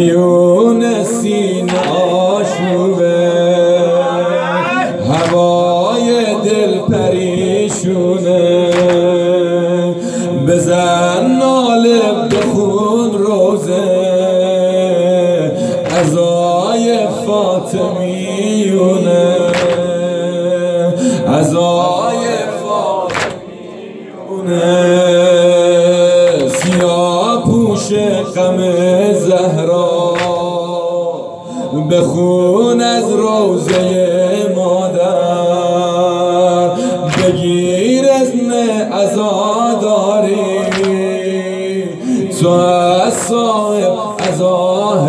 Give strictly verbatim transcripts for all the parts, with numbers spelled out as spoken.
میون سینه آشوبه هوای دل پریشونه بزن ناله بخون روزه عزای فاطمیونه عزای فاطمیونه سیاه پوش غم زهرا بخون از روزه مادر بگیر اذن عزاداری تو از صاحب عزا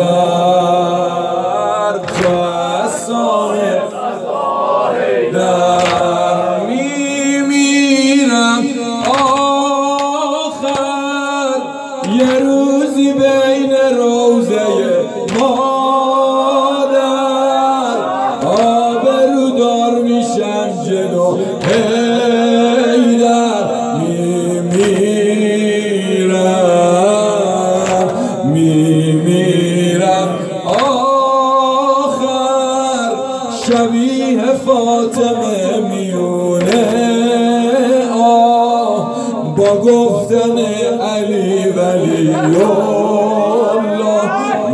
حیدر تو از صاحب عزا حیدر میمیرم آخر یه روزی بین روزه مادر آبرودار میشم جلو حیدر میمیرم میمیرم آخر شبیه فاطمه میونه آه با گفتن علی ولی الله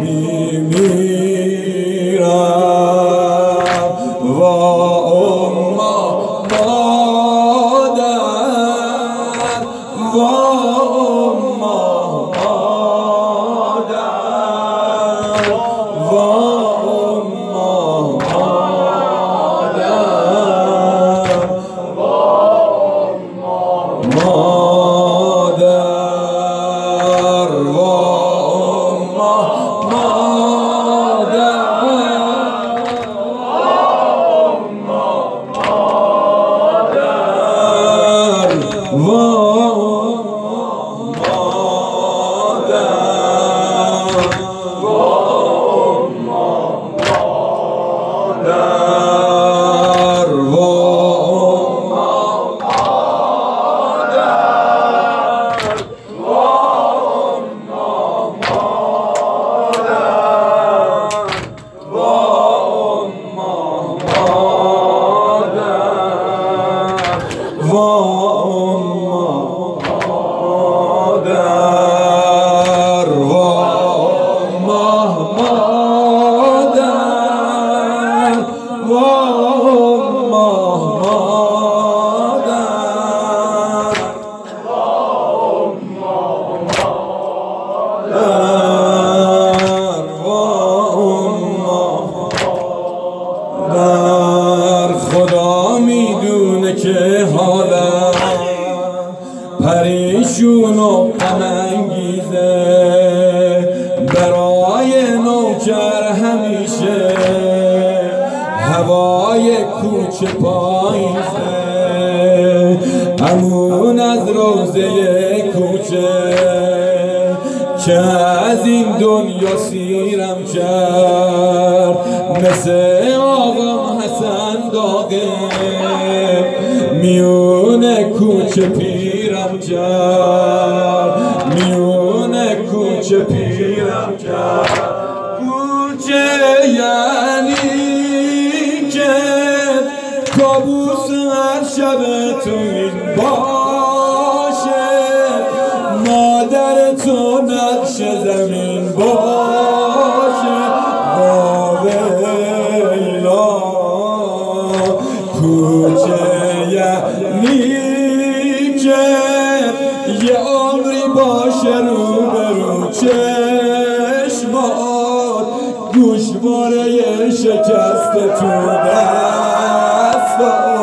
میمیرم و اما مادر و اما مادر و اما مادر و اما مادر و اما خدا میدونه که حالم پریشون و غم انگیزه برای نوکر همیشه هوای کوچه پاییزه همون از روزه کوچه که از این دنیا سیرم کرد مثل آقام حسن داغه میون کوچه پیرم کرد میون کوچه پیرم کرد کوچه یعنی که کابوس هر شب تو این باشه مادر تو نقش زمین باشه باویلا کوچه یعنی که یه عمری باشه رو به رو چشمات گوشواره شکسته تو دست